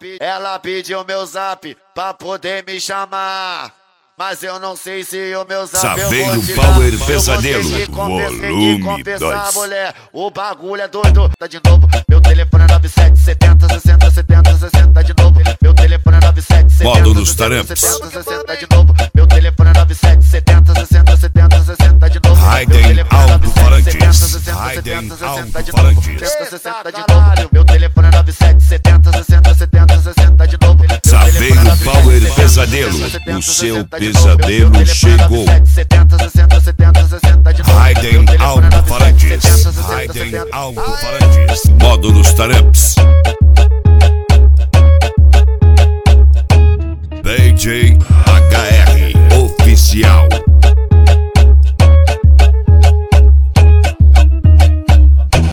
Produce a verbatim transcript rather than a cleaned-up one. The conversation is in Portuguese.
pe- ela pediu meu zap pra poder me chamar. Mas eu não sei se o meu zap eu vou te dar. Power Pesadelo, volume dois. Mulher, o bagulho é doido. Tá de novo, meu telefone é nove sete setenta sessenta setenta sessenta de novo. Meu telefone é nove sete setenta Modo nos taramps. sessenta de novo. Meu telefone é nove sete setenta sessenta setenta sessenta de novo. Raiden Alto-Falantes. Raiden Alto-Falantes. sessenta de novo. Meu telefone é nove sete setenta sessenta setenta sessenta de novo. Saveiro Power Pesadelo, o seu pesadelo chegou. Raiden Alto-Falantes. Raiden Alto-Falantes. Modo nos taramps. D J H R Oficial.